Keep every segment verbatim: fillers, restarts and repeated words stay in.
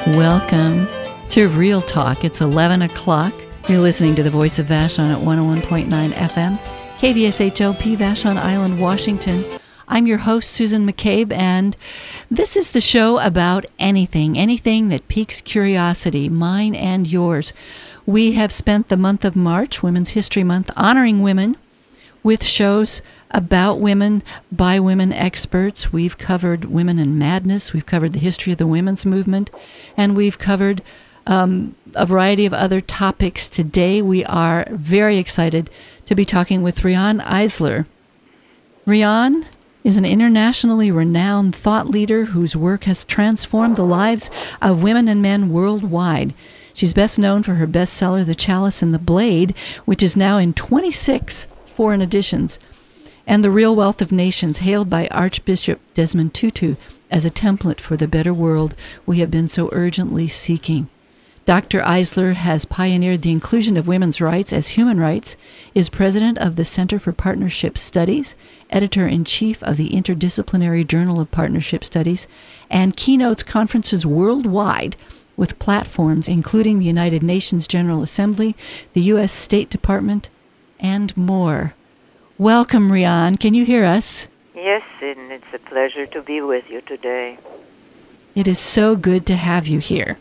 Welcome to Real Talk. It's eleven o'clock. You're listening to the Voice of Vashon at one oh one point nine F M, K V S H L P, Vashon Island, Washington. I'm your host, Susan McCabe, and this is the show about anything, anything that piques curiosity, mine and yours. We have spent the month of March, Women's History Month, honoring women with shows about women by women experts. We've covered women in madness. We've covered the history of the women's movement, and we've covered um, a variety of other topics. Today, we are very excited to be talking with Riane Eisler. Riane is an internationally renowned thought leader whose work has transformed the lives of women and men worldwide. She's best known for her bestseller, The Chalice and the Blade, which is now in twenty-six foreign editions, and The Real Wealth of Nations, hailed by Archbishop Desmond Tutu as a template for the better world we have been so urgently seeking. Doctor Eisler has pioneered the inclusion of women's rights as human rights, is president of the Center for Partnership Studies, editor-in-chief of the Interdisciplinary Journal of Partnership Studies, and keynotes conferences worldwide with platforms including the United Nations General Assembly, the U S State Department, and more. Welcome, Riane. Can you hear us? Yes, and it's a pleasure to be with you today. It is so good to have you here.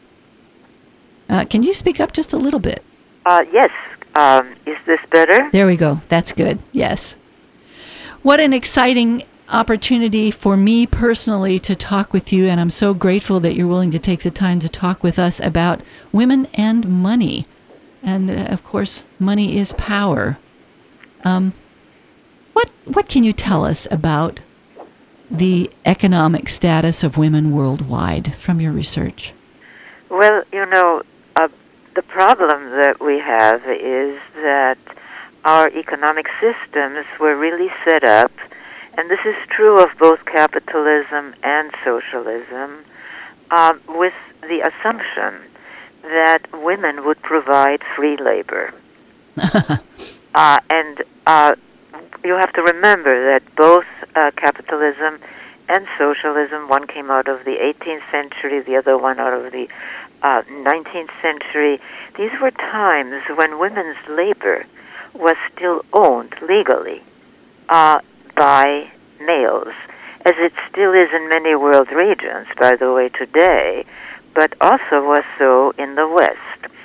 Uh, can you speak up just a little bit? Uh, yes. Um, is this better? There we go. That's good. Yes. What an exciting opportunity for me personally to talk with you, and I'm so grateful that you're willing to take the time to talk with us about women and money. And, uh, of course, money is power. Um, what what can you tell us about the economic status of women worldwide from your research? Well, you know, uh, the problem that we have is that our economic systems were really set up, and this is true of both capitalism and socialism, um, with the assumption that women would provide free labor. uh, and uh, you have to remember that both uh, capitalism and socialism, one came out of the eighteenth century, the other one out of the uh, nineteenth century. These were times when women's labor was still owned legally uh, by males, as it still is in many world regions, by the way, today, but also was so in the West.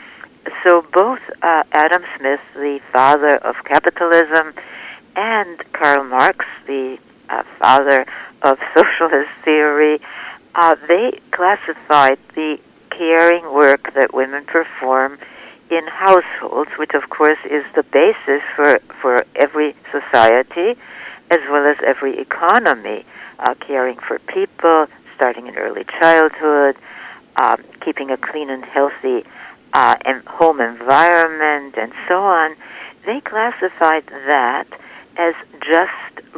So both uh, Adam Smith, the father of capitalism, and Karl Marx, the uh, father of socialist theory, uh, they classified the caring work that women perform in households, which of course is the basis for, for every society, as well as every economy, uh, caring for people, starting in early childhood, um, keeping a clean and healthy uh, and home environment, and so on. They classified that as just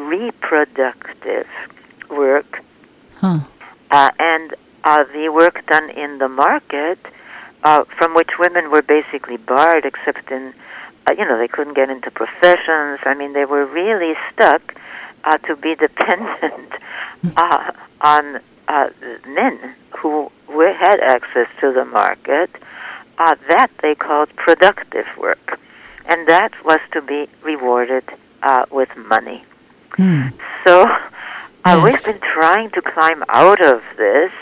reproductive work, huh. uh, and uh, the work done in the market, uh, from which women were basically barred, except in, uh, you know, they couldn't get into professions. I mean, they were really stuck uh, to be dependent uh, on uh, men who were, had access to the market. Uh, that they called productive work, and that was to be rewarded uh, with money. Hmm. So uh, yes. we've been trying to climb out of this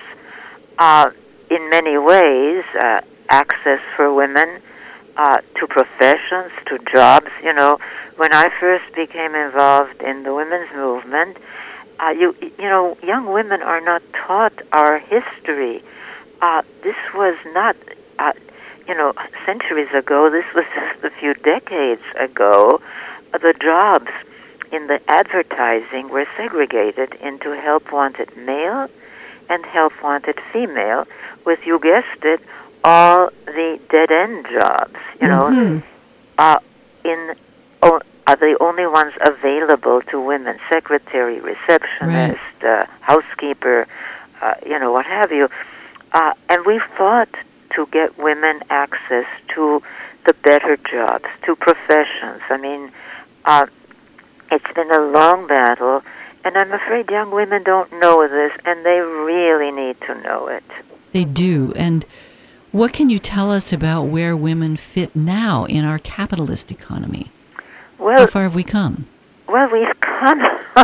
uh, in many ways, uh, access for women uh, to professions, to jobs. You know, when I first became involved in the women's movement, uh, you you know, young women are not taught our history. Uh, this was not, uh, you know, centuries ago. This was just a few decades ago. Uh, the jobs in the advertising were segregated into help-wanted male and help-wanted female, with, you guessed it, all the dead-end jobs, you know, mm-hmm. uh, in oh, are the only ones available to women: secretary, receptionist, right. uh, housekeeper, uh, you know, what have you. Uh, and we fought to get women access to the better jobs, to professions. I mean, uh, it's been a long battle, and I'm afraid young women don't know this, and they really need to know it. They do. And what can you tell us about where women fit now in our capitalist economy? Well, How far have we come? Well, we've come.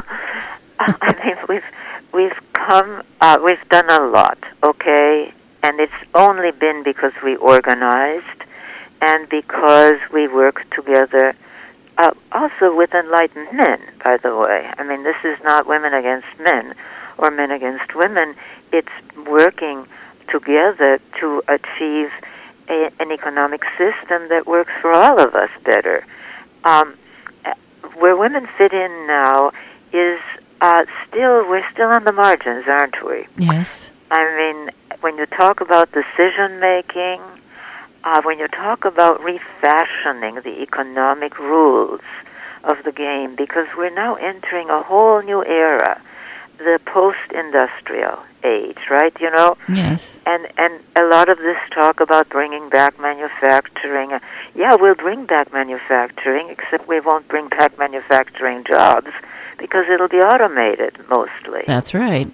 I mean, we've we've come. Uh, we've done a lot, okay, and it's only been because we organized and because we worked together. Uh, also with enlightened men, by the way. I mean, this is not women against men or men against women. It's working together to achieve a, an economic system that works for all of us better. Um, where women fit in now is uh, still, we're still on the margins, aren't we? Yes. I mean, when you talk about decision making, Uh, when you talk about refashioning the economic rules of the game, because we're now entering a whole new era, the post-industrial age, right? You know? Yes. And and a lot of this talk about bringing back manufacturing. Uh, yeah, we'll bring back manufacturing, except we won't bring back manufacturing jobs because it'll be automated mostly. That's right.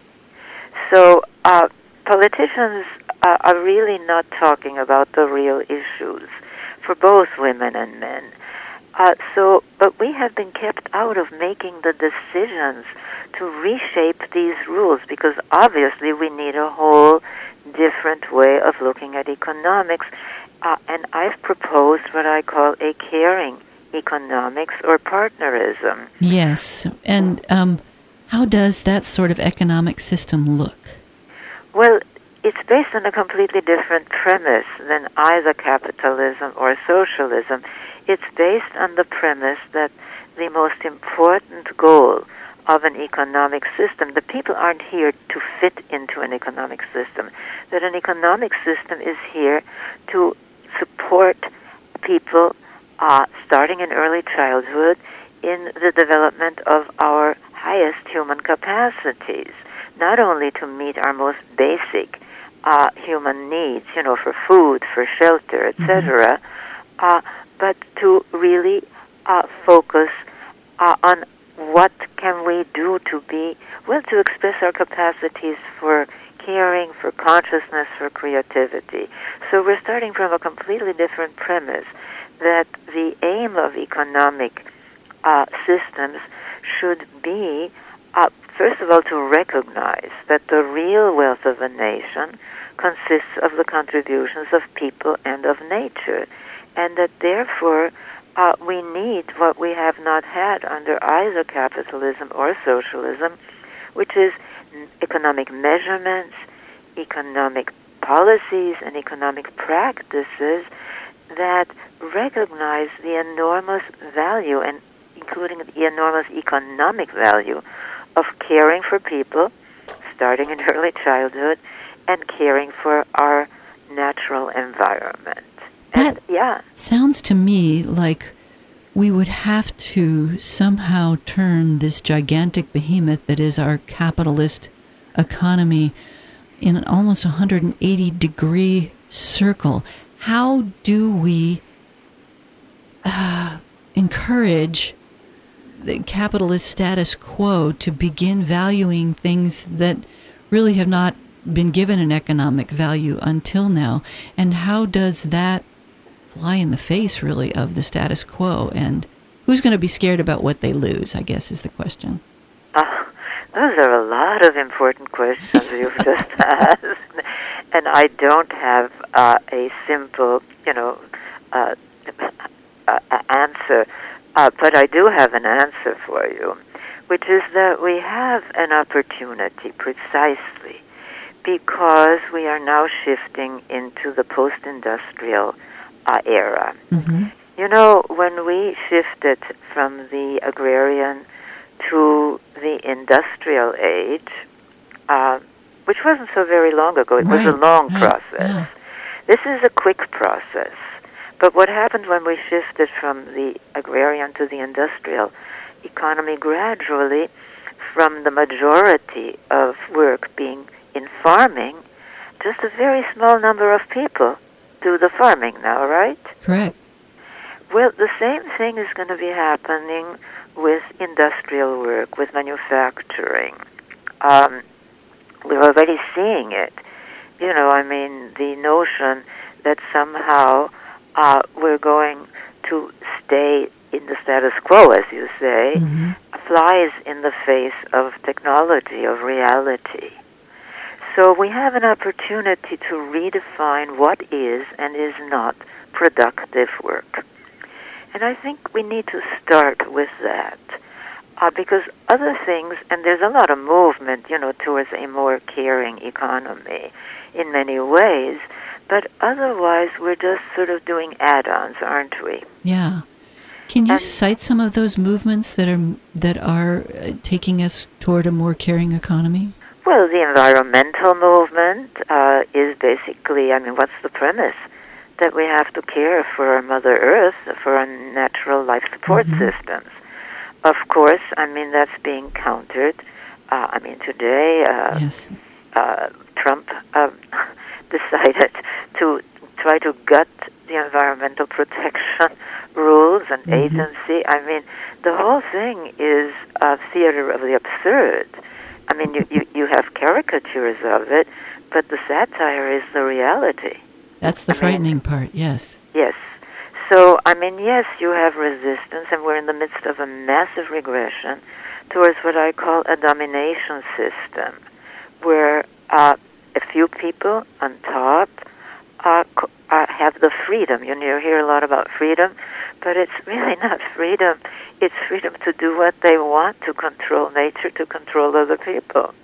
So uh, politicians Uh, are really not talking about the real issues for both women and men. Uh, so, but we have been kept out of making the decisions to reshape these rules because obviously we need a whole different way of looking at economics. Uh, and I've proposed what I call a caring economics or partnerism. Yes. And um, how does that sort of economic system look? Well, it's based on a completely different premise than either capitalism or socialism. It's based on the premise that the most important goal of an economic system, the people aren't here to fit into an economic system, that an economic system is here to support people uh, starting in early childhood in the development of our highest human capacities, not only to meet our most basic Uh, human needs, you know, for food, for shelter, et cetera, mm-hmm. uh, but to really uh, focus uh, on what can we do to be, well, to express our capacities for caring, for consciousness, for creativity. So we're starting from a completely different premise that the aim of economic uh, systems should be, uh, first of all, to recognize that the real wealth of a nation consists of the contributions of people and of nature, and that therefore uh, we need what we have not had under either capitalism or socialism, which is economic measurements, economic policies, and economic practices that recognize the enormous value, and including the enormous economic value, of caring for people, starting in early childhood, and caring for our natural environment. And, that yeah. sounds to me like we would have to somehow turn this gigantic behemoth that is our capitalist economy in an almost one hundred eighty degree circle. How do we uh, encourage the capitalist status quo to begin valuing things that really have not been given an economic value until now? And how does that fly in the face, really, of the status quo? And who's going to be scared about what they lose, I guess, is the question. Uh, those are a lot of important questions you've just asked. And I don't have uh, a simple, you know, uh, uh, answer. Uh, but I do have an answer for you, which is that we have an opportunity precisely because we are now shifting into the post-industrial uh, era. Mm-hmm. You know, when we shifted from the agrarian to the industrial age, uh, which wasn't so very long ago, it right. was a long right. process. Yeah. This is a quick process. But what happened when we shifted from the agrarian to the industrial economy gradually, from the majority of work being in farming, just a very small number of people do the farming now, right? Correct. Well, the same thing is going to be happening with industrial work, with manufacturing. Um, we're already seeing it you know, I mean, the notion that somehow uh, we're going to stay in the status quo, as you say, mm-hmm. flies in the face of technology, of reality. So we have an opportunity to redefine what is and is not productive work. And I think we need to start with that. Uh, because other things, and there's a lot of movement, you know, towards a more caring economy in many ways, but otherwise we're just sort of doing add-ons, aren't we? Yeah. Can you and, cite some of those movements that are that are uh, taking us toward a more caring economy? Well, the environmental movement uh, is basically, I mean, what's the premise? That we have to care for our Mother Earth, for our natural life support mm-hmm. systems. Of course, I mean, that's being countered. Uh, I mean, today, uh, yes. uh, Trump uh, decided to try to gut the environmental protection rules and mm-hmm. agency. I mean, the whole thing is a theater of the absurd. I mean, you, you, you have caricatures of it, but the satire is the reality. That's the I frightening mean, part, yes. Yes. So, I mean, yes, you have resistance, and we're in the midst of a massive regression towards what I call a domination system, where uh, a few people on top uh, uh, have the freedom. You know, you hear a lot about freedom, but it's really not freedom. It's freedom to do what they want, to control nature, to control other people.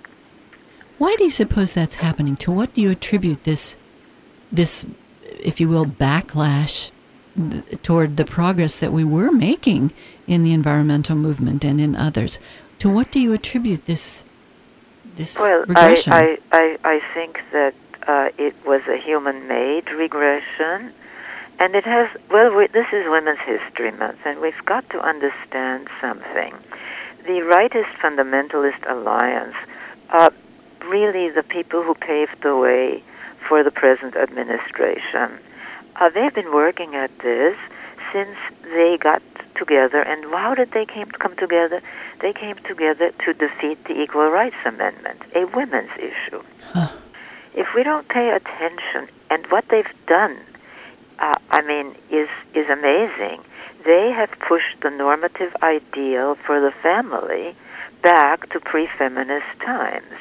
Why do you suppose that's happening? To what do you attribute this, this, if you will, backlash toward the progress that we were making in the environmental movement and in others? To what do you attribute this this well, regression? I, I, I, I think that uh, it was a human-made regression, and it has, well, we, this is Women's History Month, and we've got to understand something. The Rightist Fundamentalist Alliance, uh, really the people who paved the way for the present administration, Uh, they've been working at this since they got together. And how did they came come together? They came together to defeat the Equal Rights Amendment, a women's issue. Huh. If we don't pay attention, and what they've done, uh, I mean, is is amazing. They have pushed the normative ideal for the family back to pre-feminist times.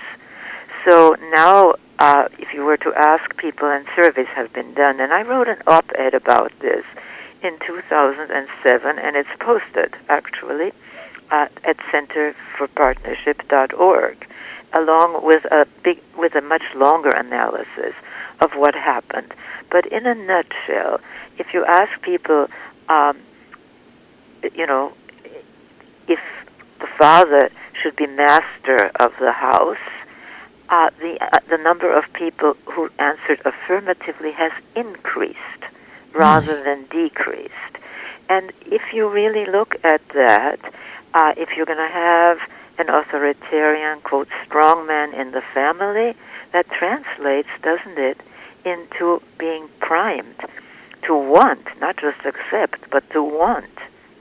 So now, uh, if you were to ask people, and surveys have been done, and I wrote an op-ed about this in two thousand seven, and it's posted, actually, uh, at center for partnership dot org, along with a big, with a much longer analysis of what happened. But in a nutshell, if you ask people, um, you know, if the father should be master of the house, Uh, the uh, the number of people who answered affirmatively has increased rather mm. than decreased. And if you really look at that, uh, if you're going to have an authoritarian, quote, strong man in the family, that translates, doesn't it, into being primed to want, not just accept, but to want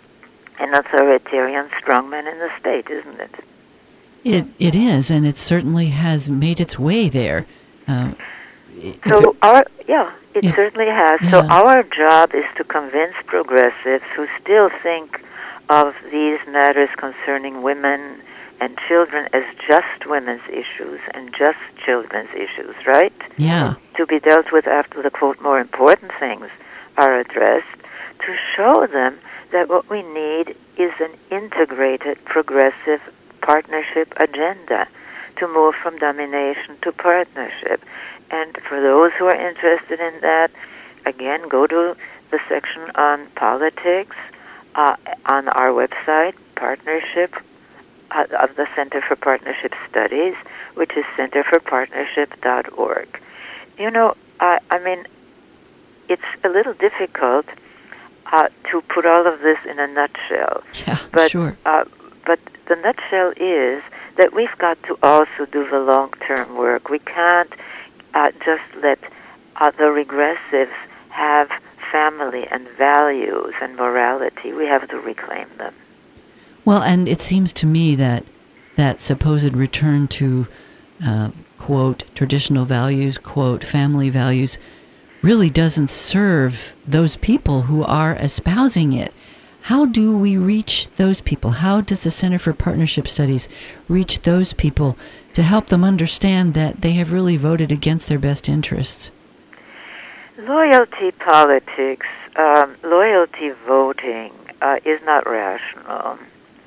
an authoritarian strong man in the state, isn't it? It it is, and it certainly has made its way there. Uh, so it, our yeah, it if, certainly has. Yeah. So our job is to convince progressives who still think of these matters concerning women and children as just women's issues and just children's issues, right? Yeah. To be dealt with after the, quote, more important things are addressed, to show them that what we need is an integrated, progressive partnership agenda to move from domination to partnership. And for those who are interested in that, again, go to the section on politics uh, on our website, partnership, uh, of the Center for Partnership Studies, which is center for partnership dot org. You know, I, I mean, it's a little difficult uh, to put all of this in a nutshell. Yeah, but, sure. Uh, but the nutshell is that we've got to also do the long-term work. We can't uh, just let uh, the regressives have family and values and morality. We have to reclaim them. Well, and it seems to me that that supposed return to uh, quote, traditional values, quote, family values, really doesn't serve those people who are espousing it. How do we reach those people? How does the Center for Partnership Studies reach those people to help them understand that they have really voted against their best interests? Loyalty politics, um, loyalty voting uh, is not rational.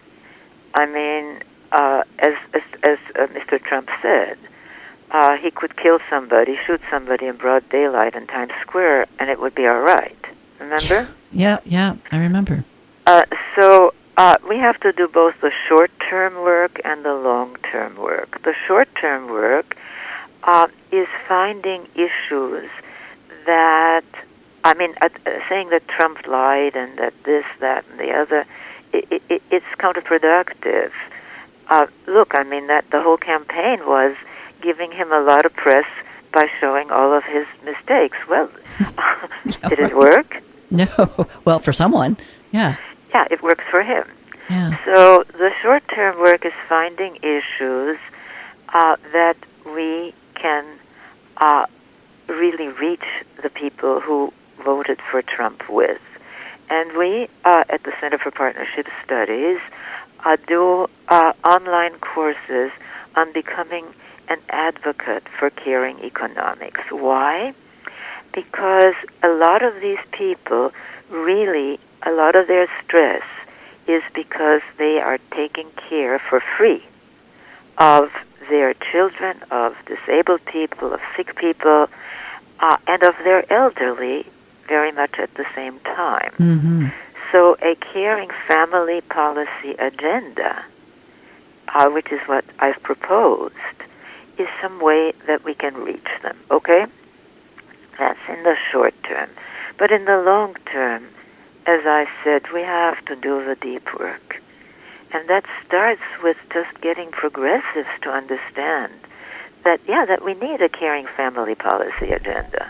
I mean, uh, as, as, as uh, Mister Trump said, uh, he could kill somebody, shoot somebody in broad daylight in Times Square, and it would be all right. Remember? Yeah, yeah, I remember. Uh, so uh, we have to do both the short-term work and the long-term work. The short-term work uh, is finding issues that, I mean, uh, saying that Trump lied and that this, that, and the other, it, it, it's counterproductive. Uh, look, I mean, that the whole campaign was giving him a lot of press by showing all of his mistakes. Well, did it work? No. Well, for someone, yeah. Yeah, it works for him. Yeah. So the short-term work is finding issues uh, that we can uh, really reach the people who voted for Trump with. And we, uh, at the Center for Partnership Studies, uh, do uh, online courses on becoming an advocate for caring economics. Why? Because a lot of these people really, a lot of their stress is because they are taking care for free of their children, of disabled people, of sick people, uh, and of their elderly very much at the same time. Mm-hmm. So a caring family policy agenda, uh, which is what I've proposed, is some way that we can reach them, okay? That's in the short term. But in the long term, as I said, we have to do the deep work. And that starts with just getting progressives to understand that, yeah, that we need a caring family policy agenda,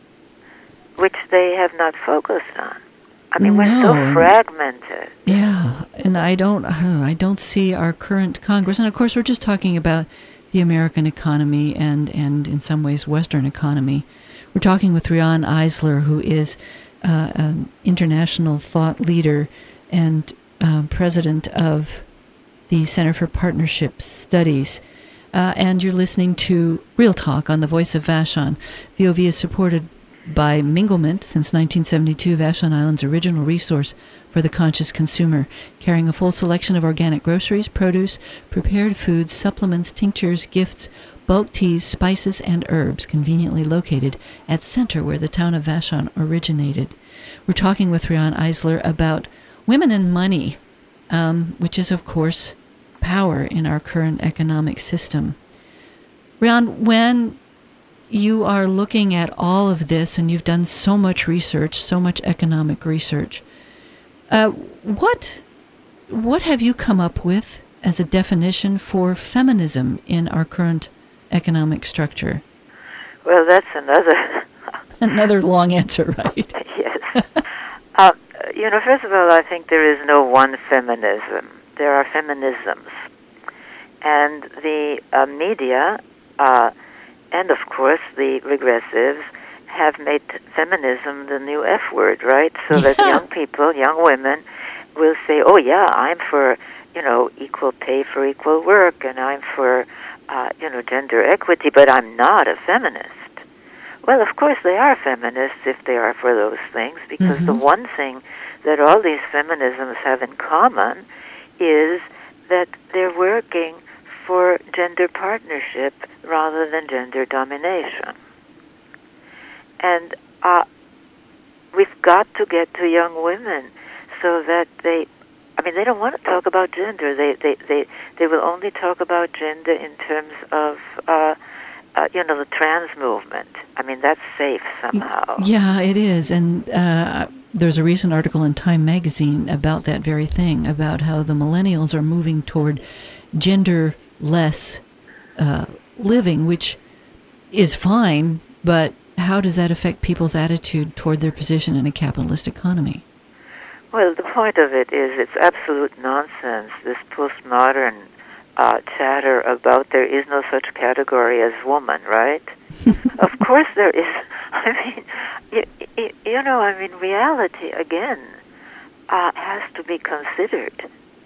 which they have not focused on. I mean, no. we're so fragmented. Yeah, and I don't, I don't see our current Congress, and of course we're just talking about the American economy and, and in some ways Western economy. We're talking with Riane Eisler, who is uh, an international thought leader and uh, president of the Center for Partnership Studies. Uh, and you're listening to Real Talk on the Voice of Vashon. V O V is supported by Minglement since nineteen seventy-two, Vashon Island's original resource for the conscious consumer, carrying a full selection of organic groceries, produce, prepared foods, supplements, tinctures, gifts, bulk teas, spices, and herbs, conveniently located at center where the town of Vashon originated. We're talking with Riane Eisler about women and money, um, which is, of course, power in our current economic system. Riane, when you are looking at all of this, and you've done so much research, so much economic research, uh, what what have you come up with as a definition for feminism in our current economic structure? Well, that's another... another long answer, right? Yes. uh, you know, first of all, I think there is no one feminism. There are feminisms. And the uh, media... Uh, And, of course, the regressives have made feminism the new F word, right? So yeah. that young people, young women, will say, oh, yeah, I'm for, you know, equal pay for equal work, and I'm for, uh, you know, gender equity, but I'm not a feminist. Well, of course, they are feminists if they are for those things, because mm-hmm. the one thing that all these feminisms have in common is that they're working for gender partnership rather than gender domination. And uh, we've got to get to young women so that they, I mean, they don't want to talk about gender. They they, they, they will only talk about gender in terms of, uh, uh, you know, the trans movement. I mean, that's safe somehow. Yeah, it is. And uh, there's a recent article in Time magazine about that very thing, about how the millennials are moving toward gender less uh, living, which is fine, but how does that affect people's attitude toward their position in a capitalist economy? Well, the point of it is it's absolute nonsense, this postmodern uh, chatter about there is no such category as woman, right? Of course there is. I mean, you, you, you know, I mean, reality, again, uh, has to be considered.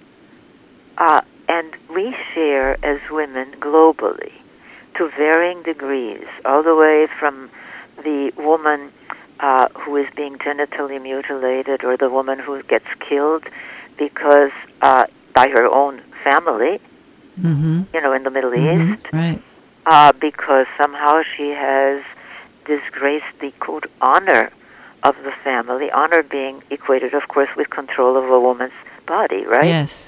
Uh, and we share as women globally to varying degrees, all the way from the woman uh, who is being genitally mutilated or the woman who gets killed because uh, by her own family, mm-hmm. you know, in the Middle mm-hmm. East, right. uh, because somehow she has disgraced the, quote, honor of the family, honor being equated, of course, with control of a woman's body, right? Yes.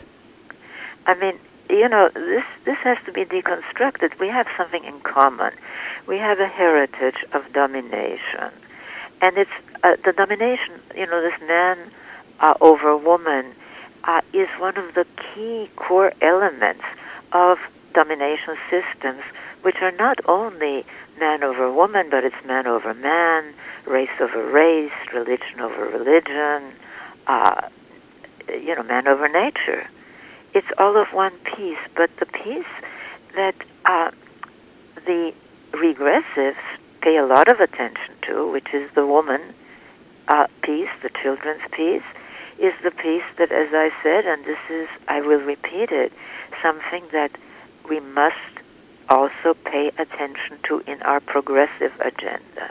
I mean, you know, this this has to be deconstructed. We have something in common. We have a heritage of domination. And it's uh, the domination, you know, this man uh, over woman uh, is one of the key core elements of domination systems, which are not only man over woman, but it's man over man, race over race, religion over religion, uh, you know, man over nature. It's all of one piece, but the piece that uh, the regressives pay a lot of attention to, which is the woman uh, piece, the children's piece, is the piece that, as I said, and this is, I will repeat it, something that we must also pay attention to in our progressive agenda.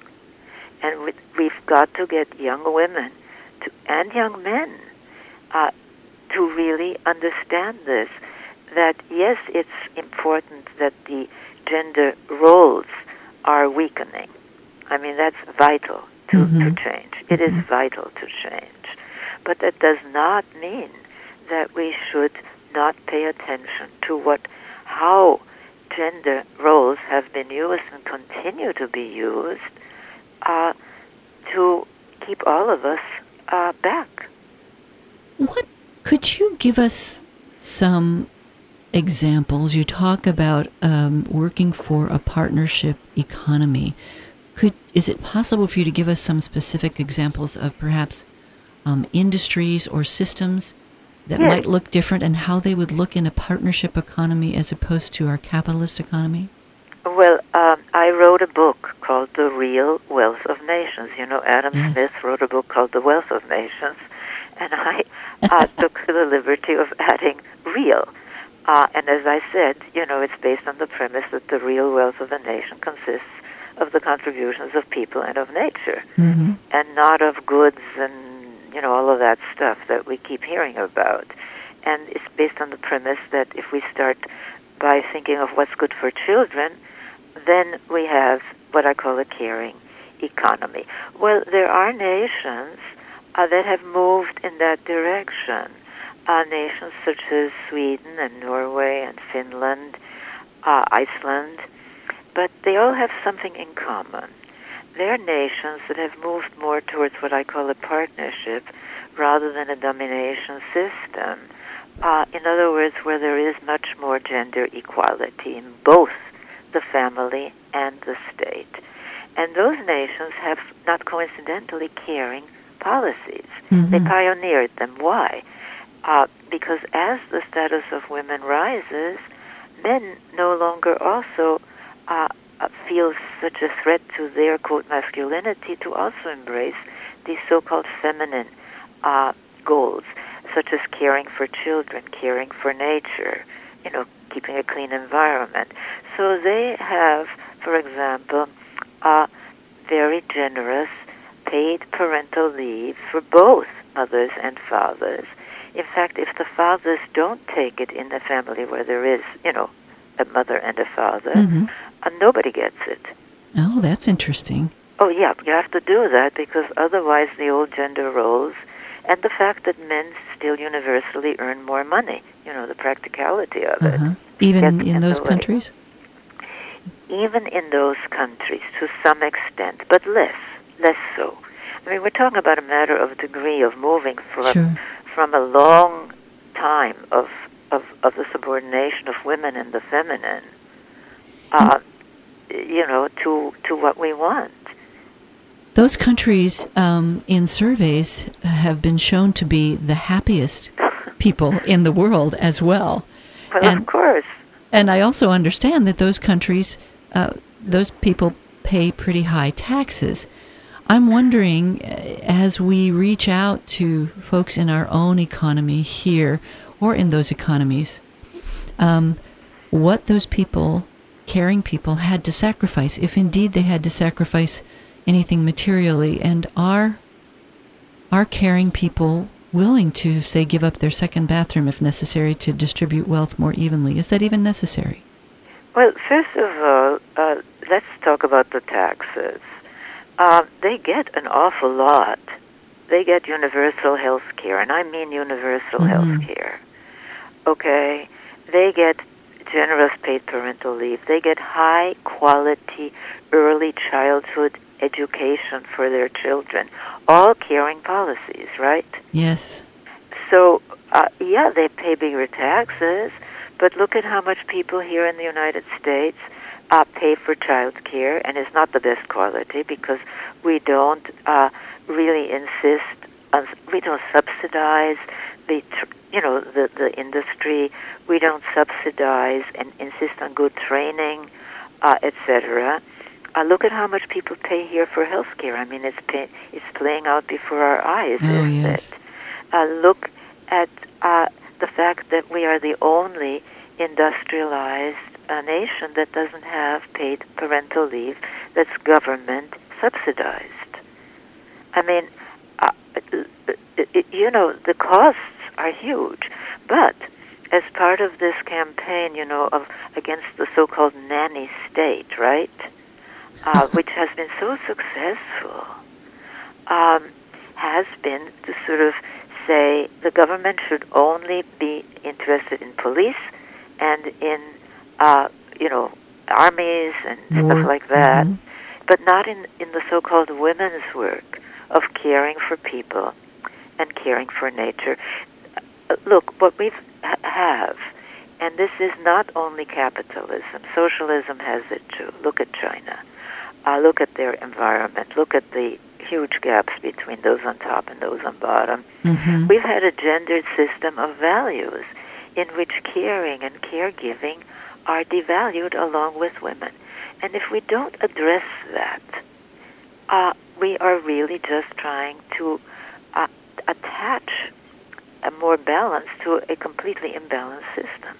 And we, we've got to get young women to, and young men uh, to really understand this, that yes, it's important that the gender roles are weakening. I mean, that's vital to, mm-hmm. to change. It mm-hmm. is vital to change. But that does not mean that we should not pay attention to what, how gender roles have been used and continue to be used uh, to keep all of us uh, back. What could you give us some examples? You talk about um, working for a partnership economy. Could is it possible for you to give us some specific examples of perhaps um, industries or systems that yes. might look different and how they would look in a partnership economy as opposed to our capitalist economy? Well, um, I wrote a book called The Real Wealth of Nations. You know, Adam yes. Smith wrote a book called The Wealth of Nations, and I uh, took the liberty of adding real. Uh, and as I said, you know, it's based on the premise that the real wealth of a nation consists of the contributions of people and of nature, mm-hmm. and not of goods and, you know, all of that stuff that we keep hearing about. And it's based on the premise that if we start by thinking of what's good for children, then we have what I call a caring economy. Well, there are nations uh, that have moved in that direction. Uh, nations such as Sweden and Norway and Finland, uh, Iceland, but they all have something in common. They're nations that have moved more towards what I call a partnership rather than a domination system. Uh, in other words, where there is much more gender equality in both the family and the state. And those nations have, not coincidentally, caring policies. Mm-hmm. They pioneered them. Why? Uh, because as the status of women rises, men no longer also uh, feel such a threat to their, quote, masculinity to also embrace these so-called feminine uh, goals, such as caring for children, caring for nature, you know, keeping a clean environment. So they have, for example, uh, very generous paid parental leave for both mothers and fathers. In fact, if the fathers don't take it in the family where there is, you know, a mother and a father, mm-hmm. uh, nobody gets it. Oh, that's interesting. Oh, yeah, you have to do that because otherwise the old gender roles and the fact that men still universally earn more money, you know, the practicality of uh-huh. it. Even in, in those countries? Even in those countries, to some extent, but less, less so. I mean, we're talking about a matter of degree of moving from sure. from a long time of, of of the subordination of women and the feminine, uh, mm. you know, to to what we want. Those countries, um, in surveys, have been shown to be the happiest people in the world as well. Well, and, of course. And I also understand that those countries, uh, those people pay pretty high taxes. I'm wondering, as we reach out to folks in our own economy here or in those economies, um, what those people, caring people, had to sacrifice, if indeed they had to sacrifice anything materially, and are, are caring people willing to, say, give up their second bathroom if necessary to distribute wealth more evenly? Is that even necessary? Well, first of all, uh, let's talk about the taxes. Uh, they get an awful lot. They get universal health care, and I mean universal Mm-hmm. health care. Okay? They get generous paid parental leave. They get high-quality early childhood education for their children. All caring policies, right? Yes. So, uh, yeah, they pay bigger taxes, but look at how much people here in the United States uh, pay for child care, and it's not the best quality because we don't uh, really insist on, we don't subsidize the, tr- you know, the, the industry. We don't subsidize and insist on good training, uh, et cetera. Uh, look at how much people pay here for health care. I mean, it's pay, it's playing out before our eyes, Oh, isn't yes. it? Uh, look at uh, the fact that we are the only industrialized uh, nation that doesn't have paid parental leave that's government subsidized. I mean, uh, it, you know, the costs are huge, but as part of this campaign, you know, of against the so-called nanny state, right, uh, which has been so successful, um, has been to sort of say the government should only be interested in police and in, uh, you know, armies and War. stuff like that, Mm-hmm. but not in, in the so-called women's work of caring for people and caring for nature. Uh, look, what we ha- have, and this is not only capitalism, socialism has it too. Look at China. Uh, look at their environment. Look at the huge gaps between those on top and those on bottom. Mm-hmm. We've had a gendered system of values in which caring and caregiving are devalued along with women. And if we don't address that, uh, we are really just trying to uh, attach a more balance to a completely imbalanced system.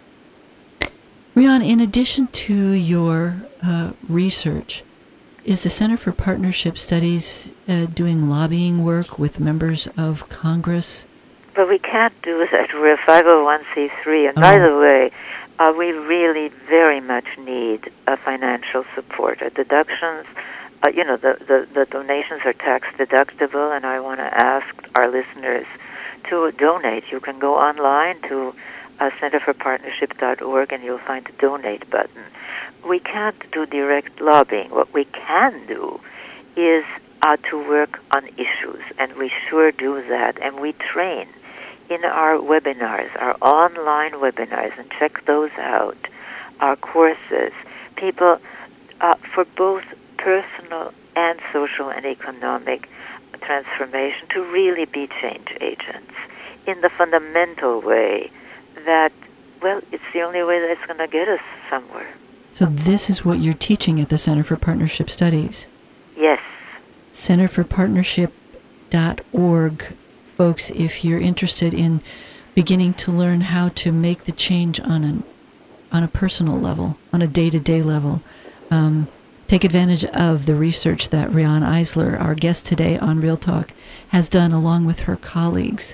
Rian, in addition to your uh, research, is the Center for Partnership Studies uh, doing lobbying work with members of Congress? But we can't do that. We're a five oh one c three. And Oh. by the way, uh, we really very much need a financial support. Uh, deductions, uh, you know, the, the, the donations are tax deductible, and I want to ask our listeners to donate. You can go online to uh, center for partnership dot org, and you'll find the donate button. We can't do direct lobbying. What we can do is uh, to work on issues, and we sure do that, and we train in our webinars, our online webinars, and check those out, our courses, people uh, for both personal and social and economic transformation to really be change agents in the fundamental way that, well, it's the only way that's going to get us somewhere. So this is what you're teaching at the Center for Partnership Studies. Yes. center for partnership dot org. Folks, if you're interested in beginning to learn how to make the change on an on a personal level, on a day-to-day level, um, take advantage of the research that Rian Eisler, our guest today on Real Talk, has done along with her colleagues.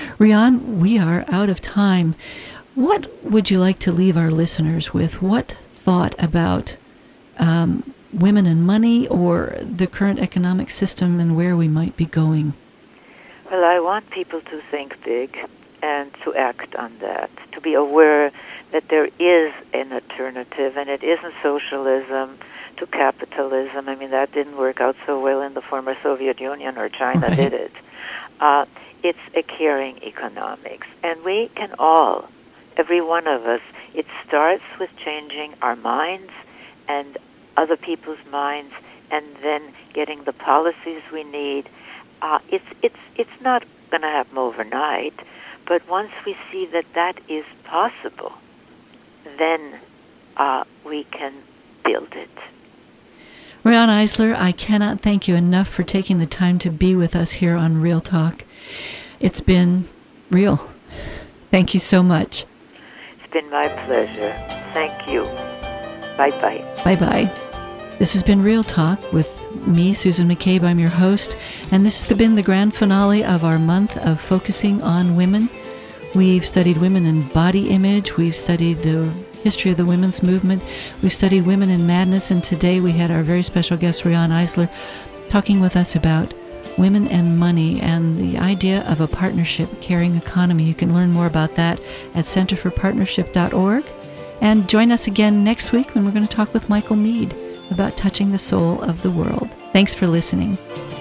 Rian, we are out of time. What would you like to leave our listeners with? What thought about um, women and money, or the current economic system and where we might be going? Well, I want people to think big and to act on that, to be aware that there is an alternative, and it isn't socialism to capitalism. I mean, that didn't work out so well in the former Soviet Union, or China Right. did it. Uh, it's a caring economics, and we can all, every one of us, it starts with changing our minds and other people's minds, and then getting the policies we need. Uh, it's it's it's not going to happen overnight, but once we see that that is possible, then uh, we can build it. Riane Eisler, I cannot thank you enough for taking the time to be with us here on Real Talk. It's been real. Thank you so much. It's been my pleasure. Thank you. Bye-bye. Bye-bye. This has been Real Talk with me, Susan McCabe. I'm your host, and this has been the grand finale of our month of focusing on women. We've studied women in body image. We've studied the history of the women's movement. We've studied women in madness, and today we had our very special guest, Riane Eisler, talking with us about women and money and the idea of a partnership, caring economy. You can learn more about that at center for partnership dot org. And join us again next week when we're going to talk with Michael Meade about touching the soul of the world. Thanks for listening.